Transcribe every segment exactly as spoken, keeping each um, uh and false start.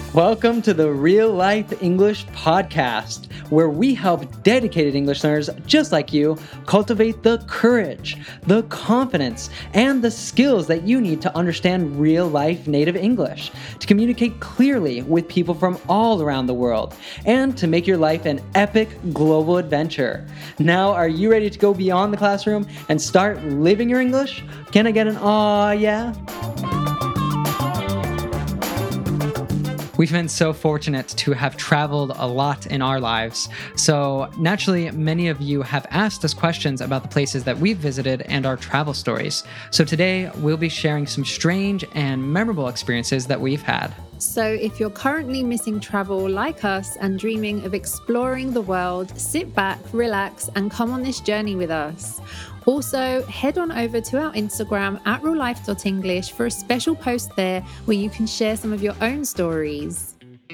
Welcome to the Real Life English Podcast, where we help dedicated English learners just like you cultivate the courage, the confidence, and the skills that you need to understand real life native English, to communicate clearly with people from all around the world, and to make your life an epic global adventure. Now, are you ready to go beyond the classroom and start living your English? Can I get an aw yeah? We've been so fortunate to have traveled a lot in our lives. So naturally, many of you have asked us questions about the places that we've visited and our travel stories. So today, we'll be sharing some strange and memorable experiences that we've had. So if you're currently missing travel like us and dreaming of exploring the world, sit back, relax, and come on this journey with us. Also, head on over to our Instagram at real life dot english for a special post there where you can share some of your own stories.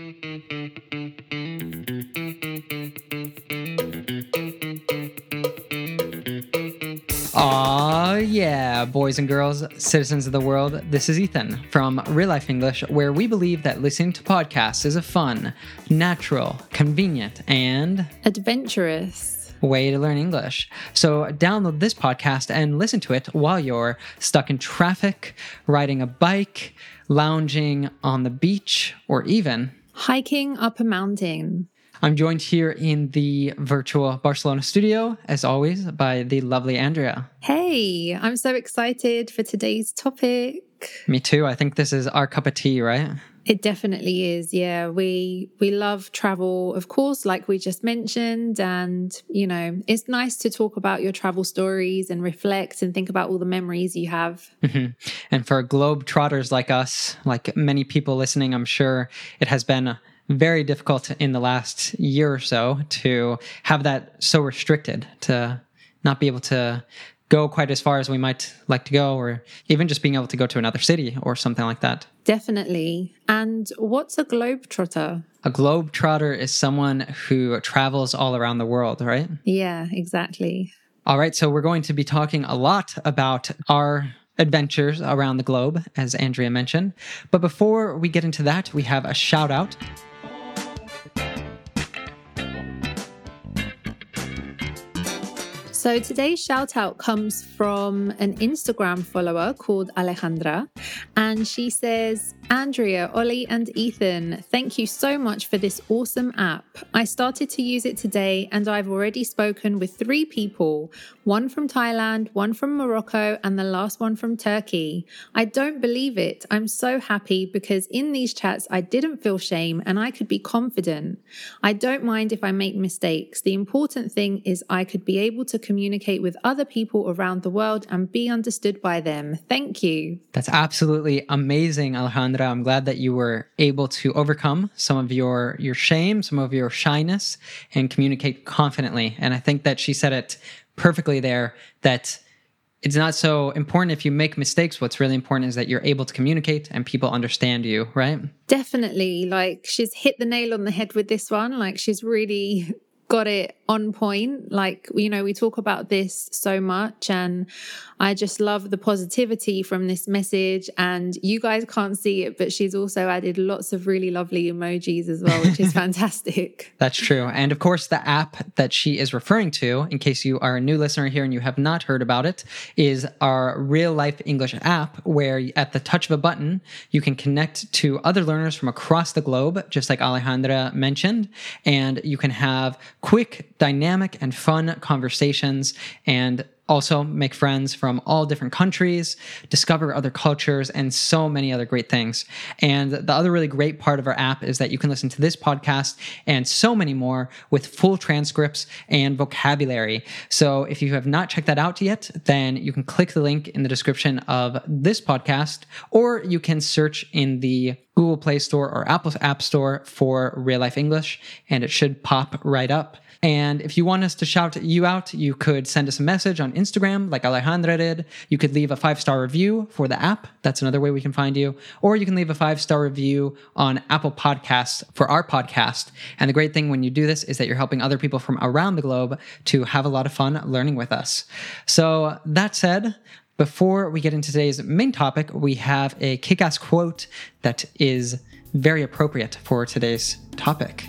Aw, yeah, boys and girls, citizens of the world, this is Ethan from Real Life English, where we believe that listening to podcasts is a fun, natural, convenient, and adventurous way to learn English. So download this podcast and listen to it while you're stuck in traffic, riding a bike, lounging on the beach, or even hiking up a mountain. I'm joined here in the virtual Barcelona studio, as always, by the lovely Andrea. Hey, I'm so excited for today's topic. Me too. I think this is our cup of tea, right? It definitely is. Yeah, we we love travel, of course, like we just mentioned. And, you know, it's nice to talk about your travel stories and reflect and think about all the memories you have. Mm-hmm. And for globetrotters like us, like many people listening, I'm sure it has been very difficult in the last year or so to have that so restricted, to not be able to go quite as far as we might like to go, or even just being able to go to another city or something like that. Definitely. And what's a globetrotter? A globetrotter is someone who travels all around the world, right? Yeah, exactly. All right, so we're going to be talking a lot about our adventures around the globe, as Andrea mentioned. But before we get into that, we have a shout out. So today's shout out comes from an Instagram follower called Alejandra, and she says, Andrea, Ollie, and Ethan, thank you so much for this awesome app. I started to use it today and I've already spoken with three people, one from Thailand, one from Morocco, and the last one from Turkey. I don't believe it. I'm so happy because in these chats, I didn't feel shame and I could be confident. I don't mind if I make mistakes. The important thing is I could be able to communicate with other people around the world and be understood by them. Thank you. That's absolutely amazing, Alejandra. I'm glad that you were able to overcome some of your, your shame, some of your shyness, and communicate confidently. And I think that she said it perfectly there, that it's not so important if you make mistakes. What's really important is that you're able to communicate and people understand you, right? Definitely. Like, she's hit the nail on the head with this one. Like, she's really got it on point. Like, you know, we talk about this so much and I just love the positivity from this message. And you guys can't see it, but she's also added lots of really lovely emojis as well, which is fantastic. That's true. And of course, the app that she is referring to, in case you are a new listener here and you have not heard about it, is our Real Life English app, where at the touch of a button, you can connect to other learners from across the globe, just like Alejandra mentioned, and you can have quick, dynamic, and fun conversations, and also make friends from all different countries, discover other cultures, and so many other great things. And the other really great part of our app is that you can listen to this podcast and so many more with full transcripts and vocabulary. So if you have not checked that out yet, then you can click the link in the description of this podcast, or you can search in the Google Play Store or Apple App Store for Real Life English, and it should pop right up. And if you want us to shout you out, you could send us a message on Instagram like Alejandra did. You could leave a five-star review for the app. That's another way we can find you. Or you can leave a five-star review on Apple Podcasts for our podcast. And the great thing when you do this is that you're helping other people from around the globe to have a lot of fun learning with us. So that said, before we get into today's main topic, we have a kick-ass quote that is very appropriate for today's topic.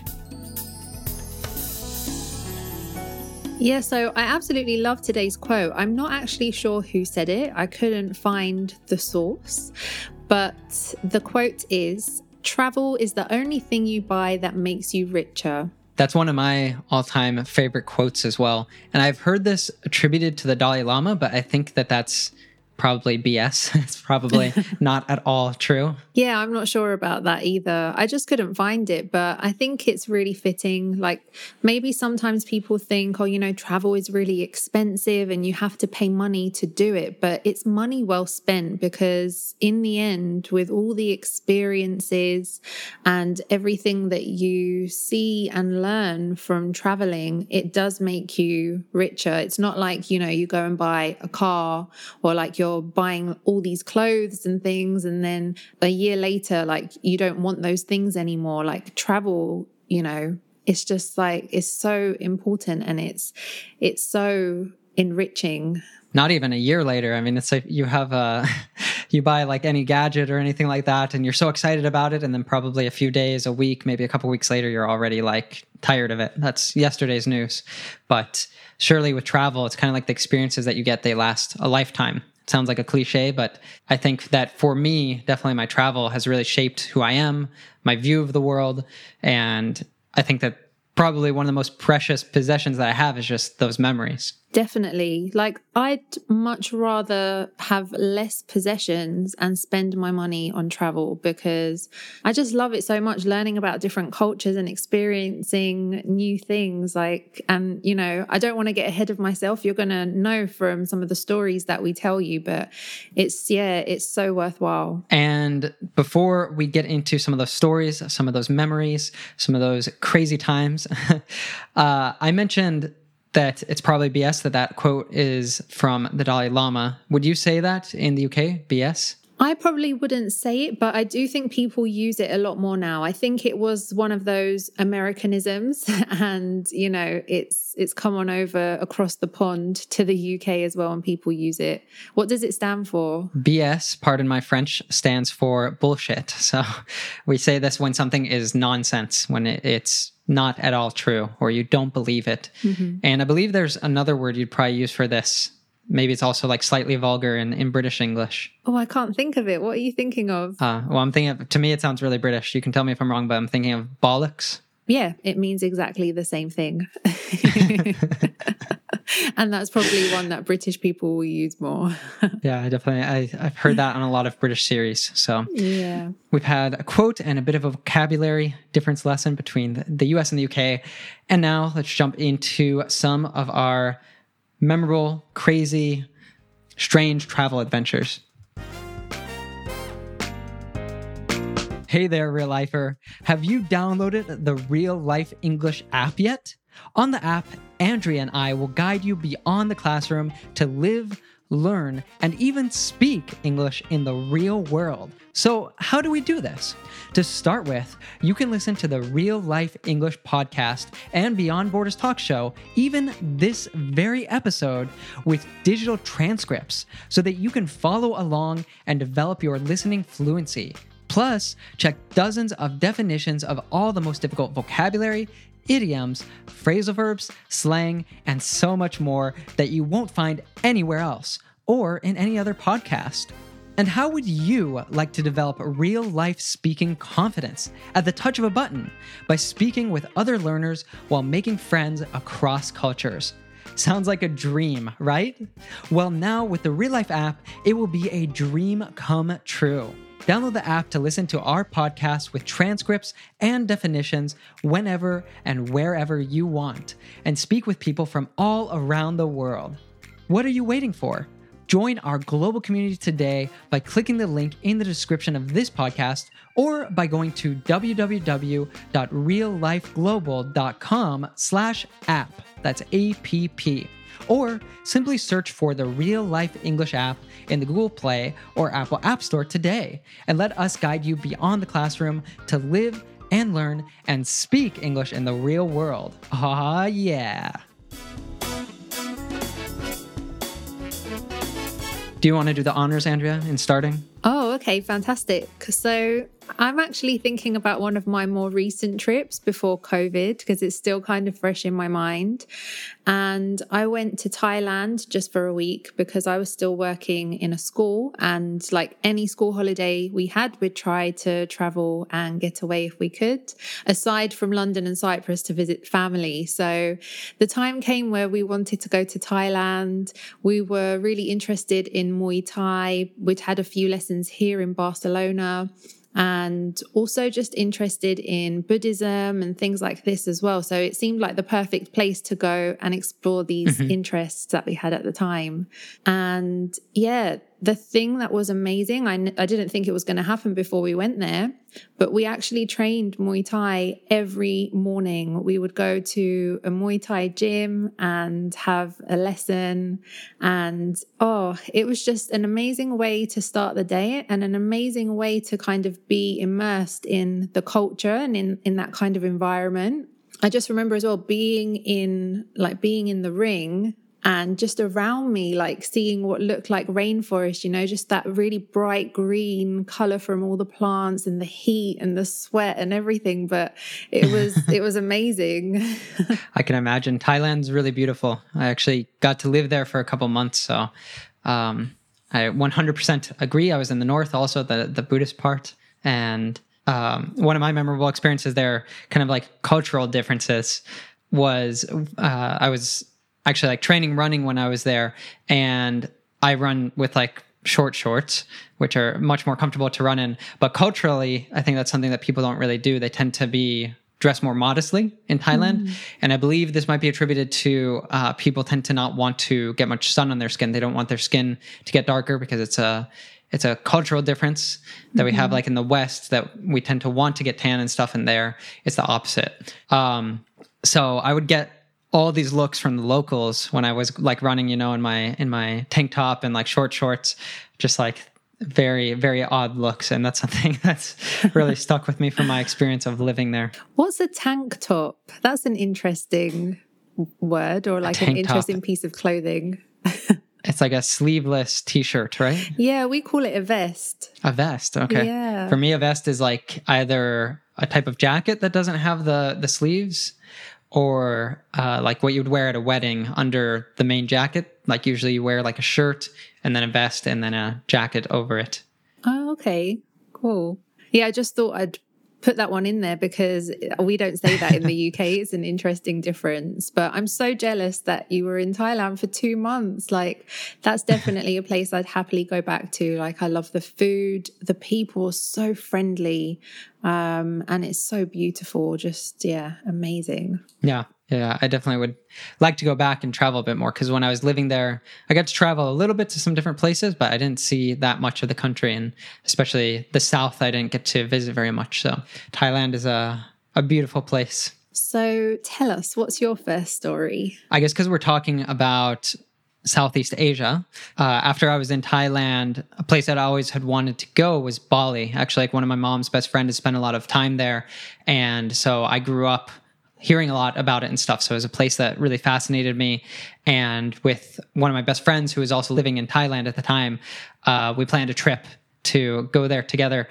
Yeah, so I absolutely love today's quote. I'm not actually sure who said it. I couldn't find the source, but the quote is, "Travel is the only thing you buy that makes you richer." That's one of my all-time favorite quotes as well. And I've heard this attributed to the Dalai Lama, but I think that that's probably B S. It's probably not at all true. Yeah, I'm not sure about that either. I just couldn't find it, but I think it's really fitting. Like maybe sometimes people think, oh, you know, travel is really expensive and you have to pay money to do it, but it's money well spent because in the end, with all the experiences and everything that you see and learn from traveling, it does make you richer. It's not like, you know, you go and buy a car or like you're buying all these clothes and things and then a year later like you don't want those things anymore. Like travel, you know, it's just like it's so important and it's it's so enriching. Not even a year later. I mean, it's like you have a you buy like any gadget or anything like that and you're so excited about it, and then probably a few days, a week, maybe a couple weeks later you're already like tired of it. That's yesterday's news. But surely with travel, it's kind of like the experiences that you get, they last a lifetime. Sounds like a cliche, but I think that for me, definitely my travel has really shaped who I am, my view of the world. And I think that probably one of the most precious possessions that I have is just those memories. Definitely. Like I'd much rather have less possessions and spend my money on travel because I just love it so much, learning about different cultures and experiencing new things. Like, and you know, I don't want to get ahead of myself. You're going to know from some of the stories that we tell you, but it's, yeah, it's so worthwhile. And before we get into some of those stories, some of those memories, some of those crazy times, uh, I mentioned that it's probably B S that that quote is from the Dalai Lama. Would you say that in the U K, B S? I probably wouldn't say it, but I do think people use it a lot more now. I think it was one of those Americanisms and, you know, it's it's come on over across the pond to the U K as well and people use it. What does it stand for? B S, pardon my French, stands for bullshit. So we say this when something is nonsense, when it, it's not at all true or you don't believe it. Mm-hmm. And I believe there's another word you'd probably use for this. Maybe it's also like slightly vulgar in, in British English. Oh, I can't think of it. What are you thinking of? Uh, well, I'm thinking of, to me, it sounds really British. You can tell me if I'm wrong, but I'm thinking of bollocks. Yeah, it means exactly the same thing. And that's probably one that British people will use more. Yeah, I definitely. I, I've heard that on a lot of British series. So yeah, we've had a quote and a bit of a vocabulary difference lesson between the, the U S and the U K. And now let's jump into some of our memorable, crazy, strange travel adventures. Hey there, real lifer. Have you downloaded the Real Life English app yet? On the app, Andrea and I will guide you beyond the classroom to live, learn, and even speak English in the real world. So how do we do this? To start with, you can listen to the Real Life English podcast and Beyond Borders talk show, even this very episode, with digital transcripts so that you can follow along and develop your listening fluency. Plus, check dozens of definitions of all the most difficult vocabulary, idioms, phrasal verbs, slang, and so much more that you won't find anywhere else or in any other podcast. And how would you like to develop real-life speaking confidence at the touch of a button by speaking with other learners while making friends across cultures? Sounds like a dream, right? Well, now with the Real Life app, it will be a dream come true. Download the app to listen to our podcast with transcripts and definitions whenever and wherever you want, and speak with people from all around the world. What are you waiting for? Join our global community today by clicking the link in the description of this podcast or by going to www.reallifeglobal.com slash app. That's A P P. Or simply search for the Real Life English app in the Google Play or Apple App Store today and let us guide you beyond the classroom to live and learn and speak English in the real world. Ah, yeah. Do you want to do the honors, Andrea, in starting? Oh, okay, fantastic. So I'm actually thinking about one of my more recent trips before COVID because it's still kind of fresh in my mind. And I went to Thailand just for a week because I was still working in a school. And like any school holiday we had, we'd try to travel and get away if we could, aside from London and Cyprus to visit family. So the time came where we wanted to go to Thailand. We were really interested in Muay Thai. We'd had a few lessons here in Barcelona, and also just interested in Buddhism and things like this as well. So it seemed like the perfect place to go and explore these mm-hmm. interests that we had at the time. And yeah, the thing that was amazing, I, I didn't think it was going to happen before we went there, but we actually trained Muay Thai every morning. We would go to a Muay Thai gym and have a lesson. And oh, it was just an amazing way to start the day and an amazing way to kind of be immersed in the culture and in, in that kind of environment. I just remember as well being in like being in the ring and just around me, like seeing what looked like rainforest, you know, just that really bright green color from all the plants and the heat and the sweat and everything. But it was, it was amazing. I can imagine. Thailand's really beautiful. I actually got to live there for a couple months. So um, I one hundred percent agree. I was in the north, also the, the Buddhist part. And um, one of my memorable experiences there, kind of like cultural differences, was uh, I was actually like training running when I was there, and I run with like short shorts, which are much more comfortable to run in. But culturally, I think that's something that people don't really do. They tend to be dressed more modestly in Thailand. Mm. And I believe this might be attributed to uh, people tend to not want to get much sun on their skin. They don't want their skin to get darker because it's a it's a cultural difference that we mm-hmm. have like in the West, that we tend to want to get tan and stuff, and there it's the opposite. Um, so I would get all these looks from the locals when I was like running, you know, in my in my tank top and like short shorts, just like very, very odd looks. And that's something that's really stuck with me from my experience of living there. What's a tank top? That's an interesting word, or like an interesting top. Piece of clothing. It's like a sleeveless t-shirt, right? Yeah, we call it a vest. A vest, okay. Yeah. For me, a vest is like either a type of jacket that doesn't have the, the sleeves, or uh, like what you would wear at a wedding under the main jacket. Like usually you wear like a shirt and then a vest and then a jacket over it. Oh, okay. Cool. Yeah, I just thought I'd put that one in there because we don't say that in the U K. It's an interesting difference. But I'm so jealous that you were in Thailand for two months. Like, that's definitely a place I'd happily go back to. Like, I love the food. The people are so friendly. Um, and it's so beautiful. Just, yeah, amazing. Yeah. Yeah, I definitely would like to go back and travel a bit more, because when I was living there, I got to travel a little bit to some different places, but I didn't see that much of the country, and especially the south, I didn't get to visit very much. So Thailand is a, a beautiful place. So tell us, what's your first story? I guess because we're talking about Southeast Asia, uh, after I was in Thailand, a place that I always had wanted to go was Bali. Actually, like one of my mom's best friends has spent a lot of time there, and so I grew up hearing a lot about it and stuff. So it was a place that really fascinated me. And with one of my best friends who was also living in Thailand at the time, uh, we planned a trip to go there together.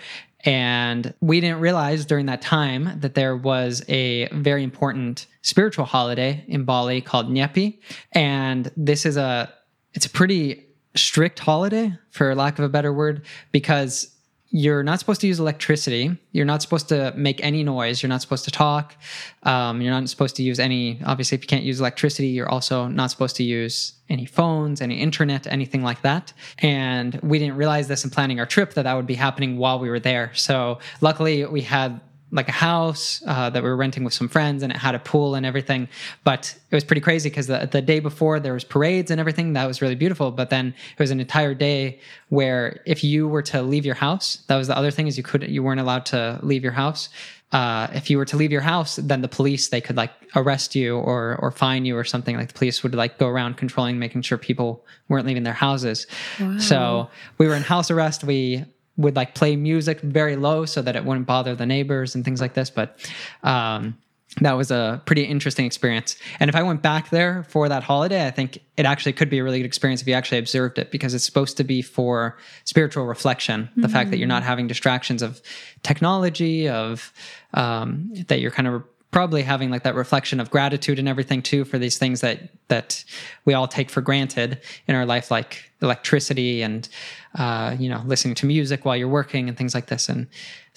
And we didn't realize during that time that there was a very important spiritual holiday in Bali called Nyepi. And this is a, it's a pretty strict holiday, for lack of a better word, because you're not supposed to use electricity. You're not supposed to make any noise. You're not supposed to talk. Um, you're not supposed to use any, obviously, if you can't use electricity, you're also not supposed to use any phones, any internet, anything like that. And we didn't realize this in planning our trip, that that would be happening while we were there. So luckily we had like a house uh, that we were renting with some friends, and it had a pool and everything. But it was pretty crazy because the, the day before there was parades and everything. That was really beautiful. But then it was an entire day where if you were to leave your house, that was the other thing, is you couldn't, you weren't allowed to leave your house. Uh, if you were to leave your house, then the police, they could like arrest you or or fine you or something. Like the police would like go around controlling, making sure people weren't leaving their houses. Wow. So we were in house arrest. We would like play music very low so that it wouldn't bother the neighbors and things like this. But um, that was a pretty interesting experience. And if I went back there for that holiday, I think it actually could be a really good experience if you actually observed it, because it's supposed to be for spiritual reflection. Mm-hmm. The fact that you're not having distractions of technology, of um, that you're kind of probably having like that reflection of gratitude and everything too for these things that that we all take for granted in our life, like electricity and uh, you know, listening to music while you're working and things like this. And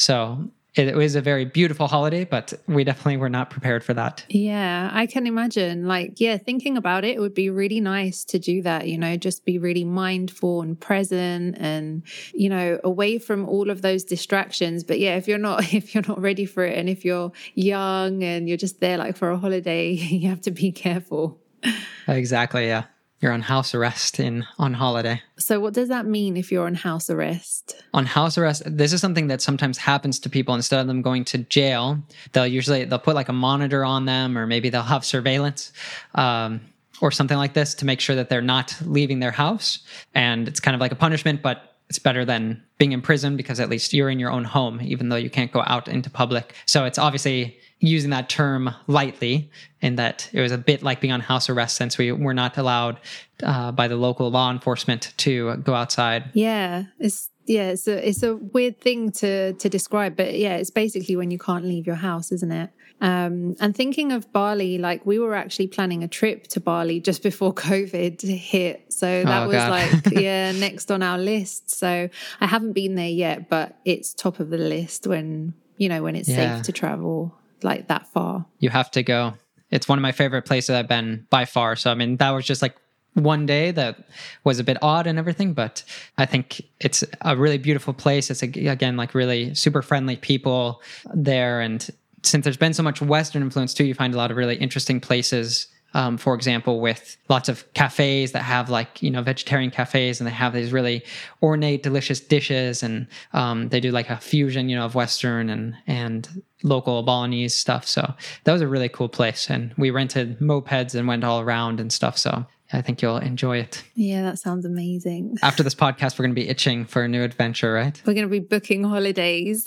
so it was a very beautiful holiday, but we definitely were not prepared for that. Yeah, I can imagine. Like, yeah, thinking about it, it would be really nice to do that, you know, just be really mindful and present and, you know, away from all of those distractions. But yeah, if you're not, if you're not ready for it, and if you're young and you're just there like for a holiday, you have to be careful. Exactly, yeah. You're on house arrest in on holiday. So what does that mean if you're on house arrest? On house arrest, this is something that sometimes happens to people. Instead of them going to jail, they'll usually, they'll put like a monitor on them, or maybe they'll have surveillance um, or something like this to make sure that they're not leaving their house. And it's kind of like a punishment, but it's better than being in prison because at least you're in your own home, even though you can't go out into public. So it's obviously using that term lightly, in that it was a bit like being on house arrest, since we were not allowed uh, by the local law enforcement to go outside. Yeah, it's yeah, it's a it's a weird thing to to describe, but yeah, it's basically when you can't leave your house, isn't it? Um, and thinking of Bali, like we were actually planning a trip to Bali just before COVID hit. So that oh, was God. like, yeah, next on our list. So I haven't been there yet, but it's top of the list when, you know, when it's yeah. safe to travel like that far. You have to go. It's one of my favorite places I've been by far. So, I mean, that was just like one day that was a bit odd and everything, but I think it's a really beautiful place. It's, again, like really super friendly people there. And since there's been so much Western influence too, you find a lot of really interesting places. Um, for example, with lots of cafes that have like, you know, vegetarian cafes, and they have these really ornate, delicious dishes. And um, they do like a fusion, you know, of Western and, and local Balinese stuff. So that was a really cool place. And we rented mopeds and went all around and stuff. So I think you'll enjoy it. Yeah, that sounds amazing. After this podcast, we're going to be itching for a new adventure, right? We're going to be booking holidays.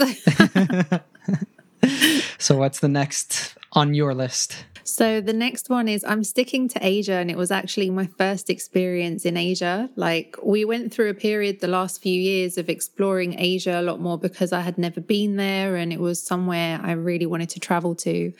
So what's the next on your list? So the next one is, I'm sticking to Asia, and it was actually my first experience in Asia. Like, we went through a period the last few years of exploring Asia a lot more because I had never been there, and it was somewhere I really wanted to travel to.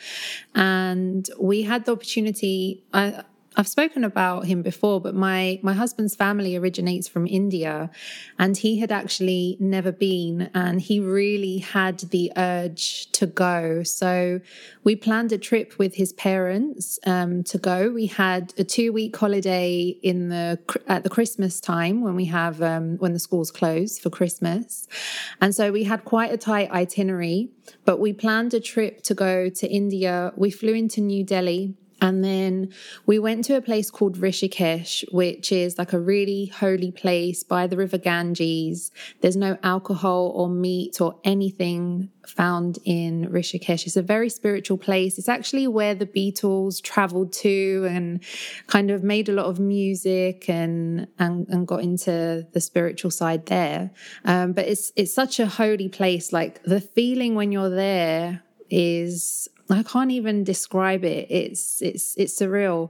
And we had the opportunity, I, I've spoken about him before, but my, my husband's family originates from India, and he had actually never been, and he really had the urge to go. So we planned a trip with his parents um, to go. We had a two week holiday in the at the Christmas time when we have um, when the schools close for Christmas, and so we had quite a tight itinerary. But we planned a trip to go to India. We flew into New Delhi. And then we went to a place called Rishikesh, which is like a really holy place by the river Ganges. There's no alcohol or meat or anything found in Rishikesh. It's a very spiritual place. It's actually where the Beatles traveled to and kind of made a lot of music and and, and got into the spiritual side there. Um, but it's it's such a holy place. Like, the feeling when you're there is, I can't even describe it. It's it's it's surreal.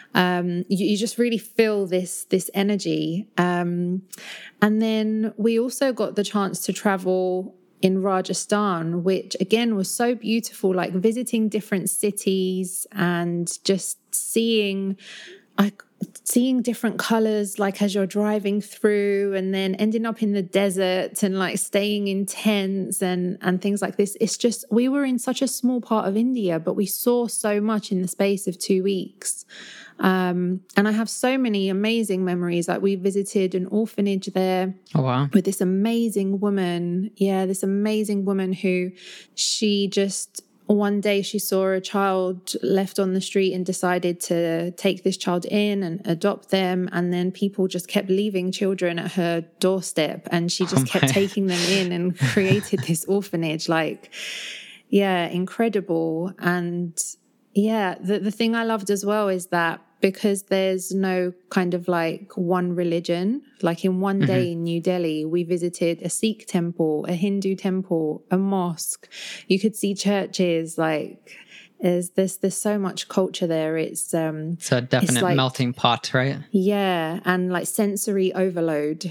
Um, you, you just really feel this this energy. Um, and then we also got the chance to travel in Rajasthan, which again was so beautiful. Like, visiting different cities and just seeing, like, seeing different colors, like as you're driving through, and then ending up in the desert and like staying in tents and, and things like this. It's just, we were in such a small part of India, but we saw so much in the space of two weeks. Um, and I have so many amazing memories. Like, we visited an orphanage there. Oh, wow. With this amazing woman. Yeah, this amazing woman who, she just, one day she saw a child left on the street and decided to take this child in and adopt them. And then people just kept leaving children at her doorstep, and she just oh kept taking them in and created this orphanage. Like, yeah, incredible. And yeah, the, the thing I loved as well is that because there's no kind of like one religion, like in one day mm-hmm. in New Delhi, we visited a Sikh temple, a Hindu temple, a mosque. You could see churches, like There's there's there's so much culture there. It's um It's a definite it's like, melting pot, right? yeah, and like sensory overload.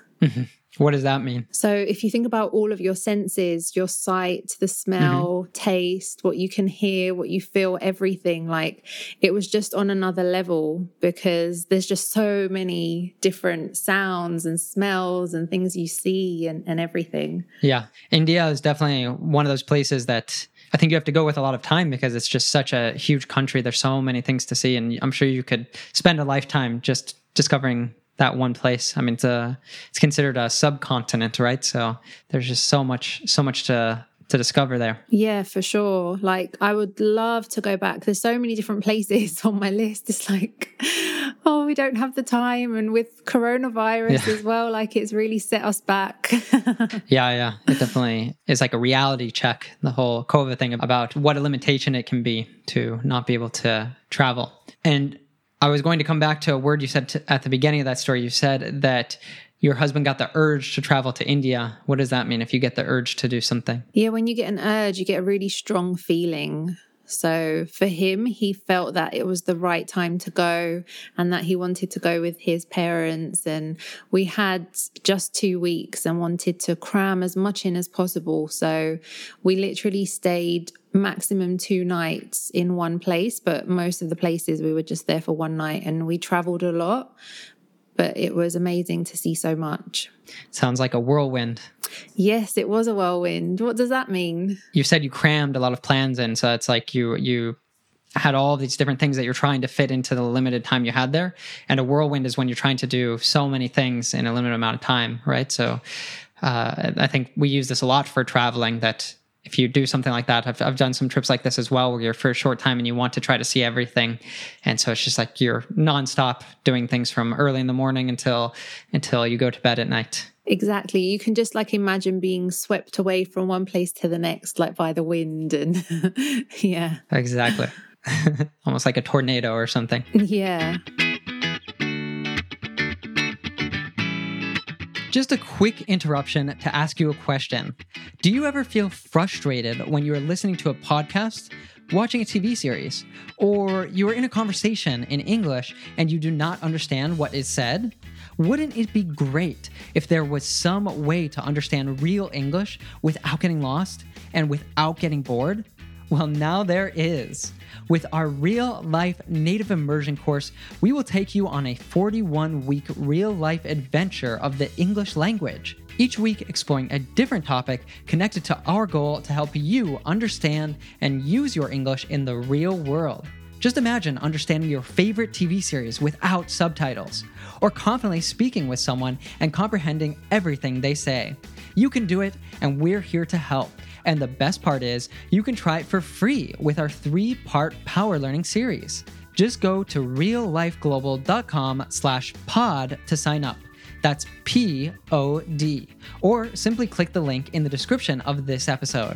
What does that mean? So if you think about all of your senses, your sight, the smell, mm-hmm. taste, what you can hear, what you feel, everything, like it was just on another level because there's just so many different sounds and smells and things you see and, and everything. Yeah. India is definitely one of those places that I think you have to go with a lot of time because it's just such a huge country. There's so many things to see. And I'm sure you could spend a lifetime just discovering that one place. I mean, it's a, it's considered a subcontinent, right? So there's just so much, so much to, to discover there. Yeah, for sure. Like I would love to go back. There's so many different places on my list. It's like, oh, we don't have the time. And with coronavirus yeah. as well, like it's really set us back. yeah, yeah. It definitely is like a reality check, the whole COVID thing about what a limitation it can be to not be able to travel. And I was going to come back to a word you said to, at the beginning of that story. You said that your husband got the urge to travel to India. What does that mean if you get the urge to do something? Yeah, when you get an urge, you get a really strong feeling. So for him, he felt that it was the right time to go and that he wanted to go with his parents. And we had just two weeks and wanted to cram as much in as possible. So we literally stayed maximum two nights in one place, but most of the places we were just there for one night and we traveled a lot. But it was amazing to see so much. Sounds like a whirlwind. Yes, it was a whirlwind. What does that mean? You said you crammed a lot of plans in, so it's like you you had all these different things that you're trying to fit into the limited time you had there. And a whirlwind is when you're trying to do so many things in a limited amount of time, right? So uh, I think we use this a lot for traveling, that if you do something like that, I've, I've done some trips like this as well, where you're for a short time and you want to try to see everything. And so it's just like you're nonstop doing things from early in the morning until until you go to bed at night. Exactly. You can just like imagine being swept away from one place to the next, like by the wind. And yeah. Exactly. Almost like a tornado or something. Yeah. Just a quick interruption to ask you a question. Do you ever feel frustrated when you are listening to a podcast, watching a T V series, or you are in a conversation in English and you do not understand what is said? Wouldn't it be great if there was some way to understand real English without getting lost and without getting bored? Well, now there is. With our real-life native immersion course, we will take you on a forty-one week real-life adventure of the English language, each week exploring a different topic connected to our goal to help you understand and use your English in the real world. Just imagine understanding your favorite T V series without subtitles, or confidently speaking with someone and comprehending everything they say. You can do it, and we're here to help. And the best part is, you can try it for free with our three-part Power Learning series. Just go to reallifeglobal.com slash pod to sign up. That's P O D. Or simply click the link in the description of this episode.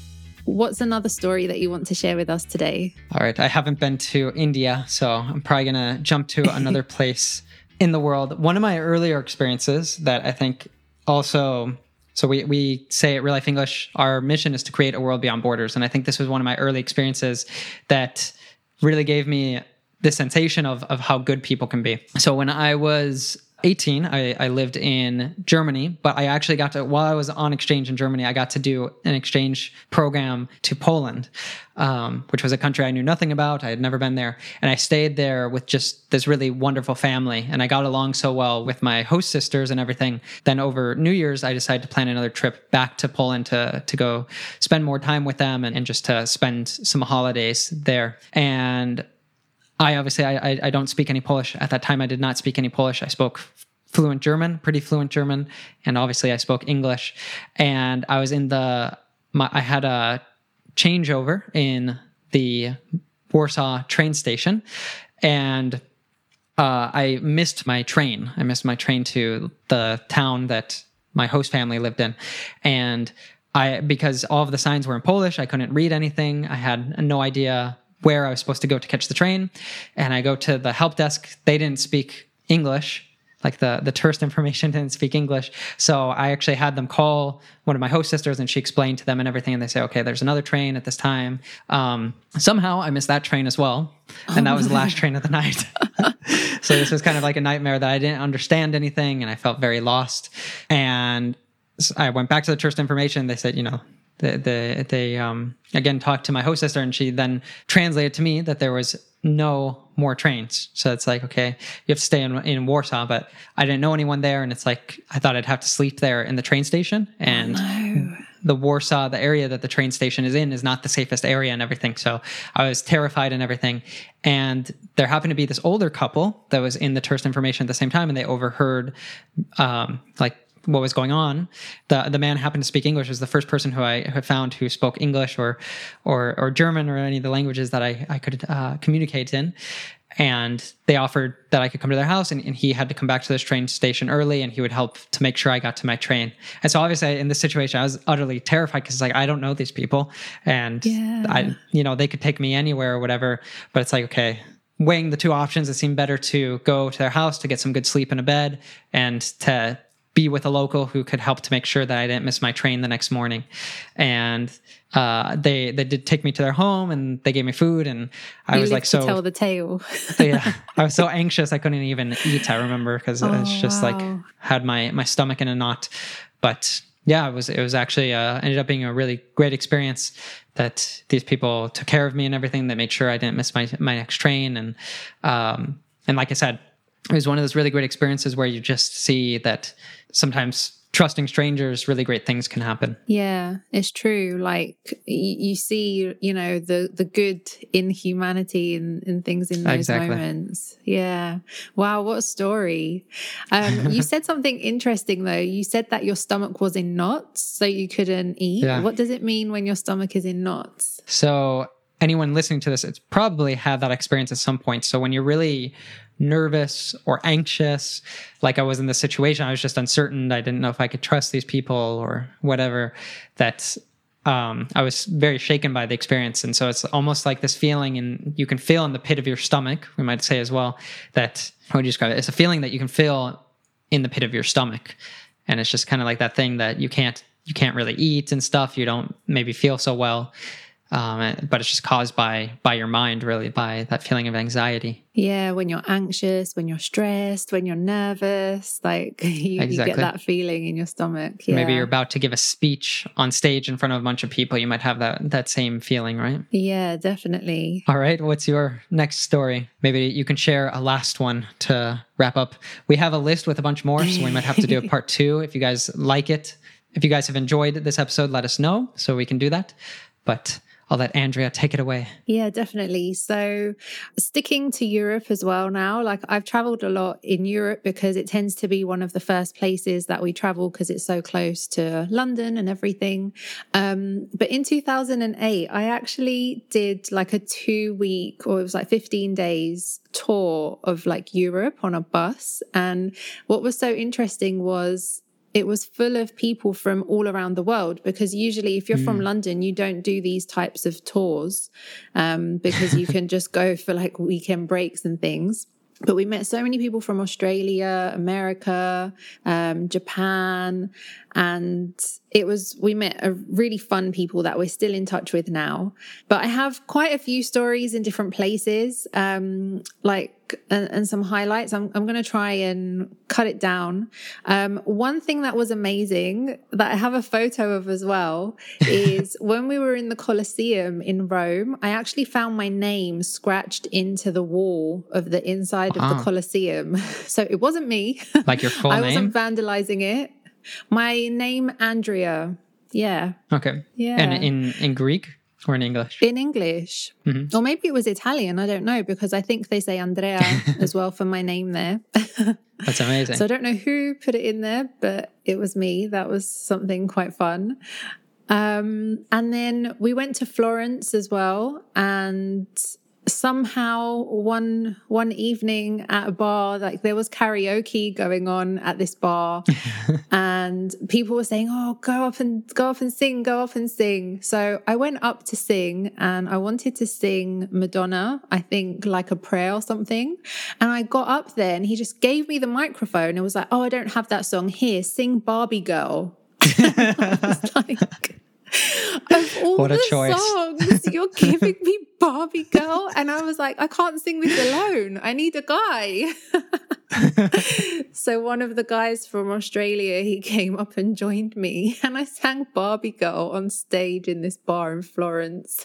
What's another story that you want to share with us today? All right, I haven't been to India, so I'm probably going to jump to another place in the world. One of my earlier experiences that I think also... So we, we say at Real Life English, our mission is to create a world beyond borders. And I think this was one of my early experiences that really gave me the sensation of, of how good people can be. So when I was eighteen, I, I lived in Germany, but I actually got to, while I was on exchange in Germany, I got to do an exchange program to Poland, um, which was a country I knew nothing about. I had never been there. And I stayed there with just this really wonderful family. And I got along so well with my host sisters and everything. Then over New Year's, I decided to plan another trip back to Poland to, to go spend more time with them and, and just to spend some holidays there. And I obviously, I, I don't speak any Polish. At that time, I did not speak any Polish. I spoke fluent German, pretty fluent German. And obviously I spoke English. And I was in the, my, I had a changeover in the Warsaw train station. And uh, I missed my train. I missed my train to the town that my host family lived in. And I, because all of the signs were in Polish, I couldn't read anything. I had no idea where I was supposed to go to catch the train. And I go to the help desk. They didn't speak English. like the, the tourist information didn't speak English. So I actually had them call one of my host sisters and she explained to them and everything. And they say, okay, there's another train at this time. Um, somehow I missed that train as well. And that was the last train of the night. So this was kind of like a nightmare that I didn't understand anything and I felt very lost. And I went back to the tourist information. They said, you know, the, the, they um, again talked to my host sister and she then translated to me that there was no more trains. So it's like, okay, you have to stay in, in Warsaw, but I didn't know anyone there. And it's like, I thought I'd have to sleep there in the train station. And Oh, no. the Warsaw, the area that the train station is in, is not the safest area and everything. So I was terrified and everything. And there happened to be this older couple that was in the tourist information at the same time. And they overheard um, like what was going on. The the man happened to speak English. Was the first person who I had found who spoke English or or or German or any of the languages that I, I could uh, communicate in. And they offered that I could come to their house and, and he had to come back to this train station early and he would help to make sure I got to my train. And so obviously in this situation, I was utterly terrified because it's like, I don't know these people and Yeah. I, you know, they could take me anywhere or whatever, but it's like, okay, weighing the two options, it seemed better to go to their house to get some good sleep in a bed and to be with a local who could help to make sure that I didn't miss my train the next morning. And uh, they they did take me to their home and they gave me food and I You was live like to so tell the tale. yeah, I was so anxious I couldn't even eat. I remember because Oh, it's just like wow. had my my stomach in a knot. But yeah, it was it was actually uh, ended up being a really great experience. That these people took care of me and everything. They made sure I didn't miss my my next train and um and like I said, it was one of those really great experiences where you just see that sometimes trusting strangers, really great things can happen. Yeah, it's true. Like y- you see, you know, the the good in humanity and, and things in those Exactly. moments. Yeah. Wow, what a story. Um, you said something interesting though. You said that your stomach was in knots, so you couldn't eat. Yeah. What does it mean when your stomach is in knots? So anyone listening to this, it's probably had that experience at some point. So when you're really nervous or anxious, like I was in this situation, I was just uncertain. I didn't know if I could trust these people or whatever, that um, I was very shaken by the experience. And so it's almost like this feeling, and you can feel in the pit of your stomach, we might say as well, that, how would you describe it? It's a feeling that you can feel in the pit of your stomach. And it's just kind of like that thing that you can't, you can't really eat and stuff. You don't maybe feel so well. Um, but it's just caused by by your mind, really, by that feeling of anxiety. Yeah, when you're anxious, when you're stressed, when you're nervous, like you, you Exactly. get that feeling in your stomach. Yeah. Maybe you're about to give a speech on stage in front of a bunch of people. You might have that that same feeling, right? Yeah, definitely. All right. What's your next story? Maybe you can share a last one to wrap up. We have a list with a bunch more, so we might have to do a part two. If you guys like it, if you guys have enjoyed this episode, let us know so we can do that. But I'll let Andrea take it away. Yeah, definitely. So sticking to Europe as well now, like I've traveled a lot in Europe because it tends to be one of the first places that we travel because it's so close to London and everything. Um, but in two thousand eight, I actually did like a two week or it was like fifteen days tour of like Europe on a bus. And what was so interesting was it was full of people from all around the world, because usually if you're mm. from London, you don't do these types of tours um, because you can just go for like weekend breaks and things. But we met so many people from Australia, America, um, Japan, and it was, we met a really fun people that we're still in touch with now. But I have quite a few stories in different places, um, like, and, and some highlights. I'm, I'm going to try and cut it down. Um, one thing that was amazing that I have a photo of as well is when we were in the Colosseum in Rome, I actually found my name scratched into the wall of the inside wow. of the Colosseum. So it wasn't me. Like your full I name? wasn't vandalizing it. My name, Andrea. Yeah. Okay. Yeah. And in, in Greek or in English? In English. Mm-hmm. Or maybe it was Italian. I don't know, because I think they say Andrea as well for my name there. That's amazing. So I don't know who put it in there, but it was me. That was something quite fun. Um, and then we went to Florence as well. And somehow one one evening at a bar, like there was karaoke going on at this bar and people were saying, oh, go up and go up and sing, go up and sing. So I went up to sing and I wanted to sing Madonna, I think like a prayer or something. And I got up there and he just gave me the microphone and was like, oh, I don't have that song here. Sing Barbie Girl. I was like, of all what a the choice. songs, you're giving me Barbie Girl? And I was like, I can't sing this alone. I need a guy. So one of the guys from Australia, he came up and joined me and I sang Barbie Girl on stage in this bar in Florence.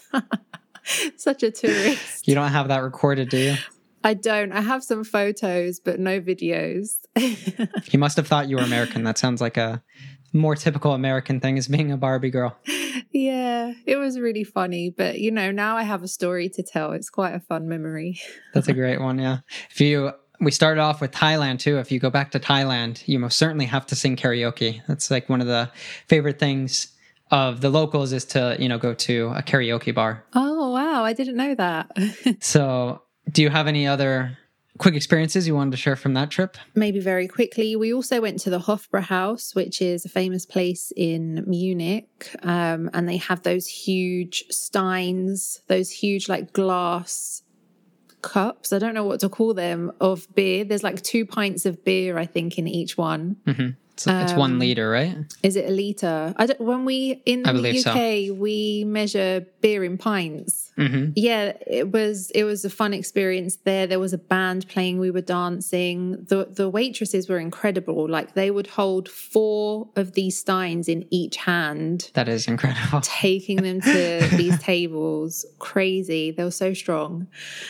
Such a tourist. You don't have that recorded, do you? I don't. I have some photos, but no videos. He must have thought you were American. That sounds like a more typical American thing is being a Barbie girl. Yeah, it was really funny. But, you know, now I have a story to tell. It's quite a fun memory. That's a great one, yeah. If you, we started off with Thailand too. If you go back to Thailand, you most certainly have to sing karaoke. That's like one of the favorite things of the locals is to, you know, go to a karaoke bar. Oh, wow. I didn't know that. So do you have any other quick experiences you wanted to share from that trip? Maybe very quickly. We also went to the Hofbrauhaus, which is a famous place in Munich. Um, and they have those huge steins, those huge like glass cups. I don't know what to call them, of beer. There's like two pints of beer, I think, in each one. Mm-hmm. It's, it's um, one liter, right? Is it a liter? I don't, when we, in the U K, so. we measure beer in pints. Mm-hmm. Yeah, it was it was a fun experience there. There was a band playing, we were dancing. The the waitresses were incredible. Like they would hold four of these steins in each hand. That is incredible. Taking them to these tables. Crazy. They were so strong.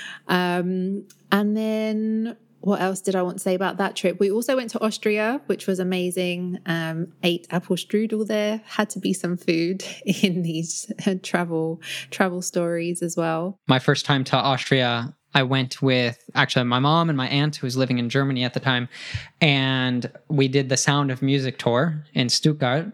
Um, and then what else did I want to say about that trip? We also went to Austria, which was amazing. Um, ate apple strudel there. Had to be some food in these travel travel stories as well. My first time to Austria, I went with actually my mom and my aunt who was living in Germany at the time. And we did the Sound of Music tour in Stuttgart.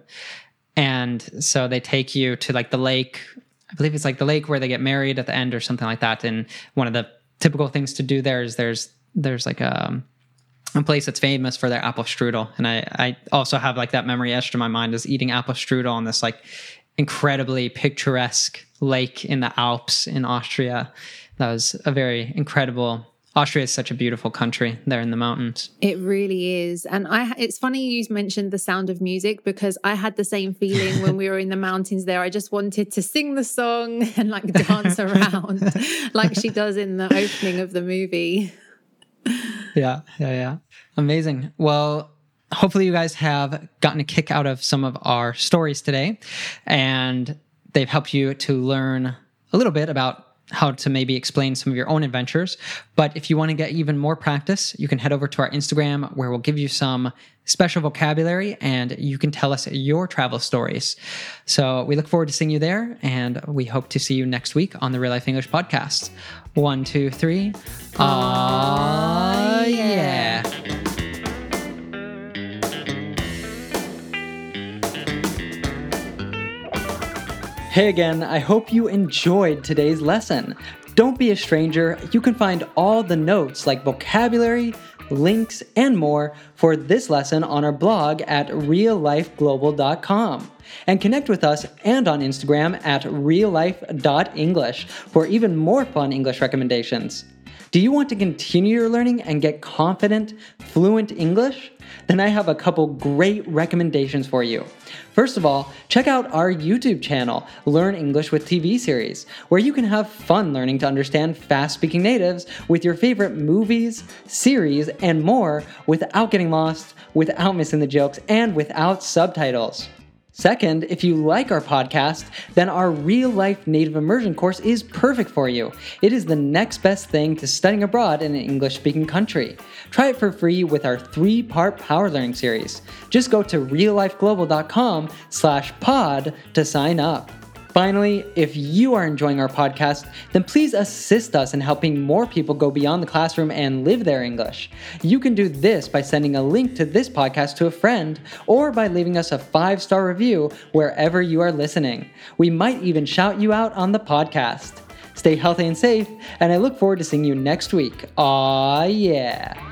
And so they take you to like the lake. I believe it's like the lake where they get married at the end or something like that. And one of the typical things to do there is there's There's like a, a place that's famous for their apple strudel. And I, I also have like that memory etched in my mind is eating apple strudel on this like incredibly picturesque lake in the Alps in Austria. That was a very incredible. Austria is such a beautiful country there in the mountains. It really is. And I, it's funny you mentioned the Sound of Music because I had the same feeling when we were in the mountains there. I just wanted to sing the song and like dance around like she does in the opening of the movie. Yeah, yeah, yeah. Amazing. Well, hopefully you guys have gotten a kick out of some of our stories today, and they've helped you to learn a little bit about how to maybe explain some of your own adventures. But if you want to get even more practice, you can head over to our Instagram where we'll give you some special vocabulary and you can tell us your travel stories. So we look forward to seeing you there, and we hope to see you next week on the Real Life English Podcast. One, two, three. Aww, yeah. Hey again, I hope you enjoyed today's lesson. Don't be a stranger. You can find all the notes like vocabulary, links, and more for this lesson on our blog at real life global dot com. And connect with us and on Instagram at real life dot english for even more fun English recommendations. Do you want to continue your learning and get confident, fluent English? Then I have a couple great recommendations for you. First of all, check out our YouTube channel, Learn English with T V Series, where you can have fun learning to understand fast-speaking natives with your favorite movies, series, and more without getting lost, without missing the jokes, and without subtitles. Second, if you like our podcast, then our real-life native immersion course is perfect for you. It is the next best thing to studying abroad in an English-speaking country. Try it for free with our three-part Power Learning series. Just go to real life global dot com slash pod to sign up. Finally, if you are enjoying our podcast, then please assist us in helping more people go beyond the classroom and live their English. You can do this by sending a link to this podcast to a friend or by leaving us a five-star review wherever you are listening. We might even shout you out on the podcast. stay healthy and safe, and I look forward to seeing you next week. Aw, yeah.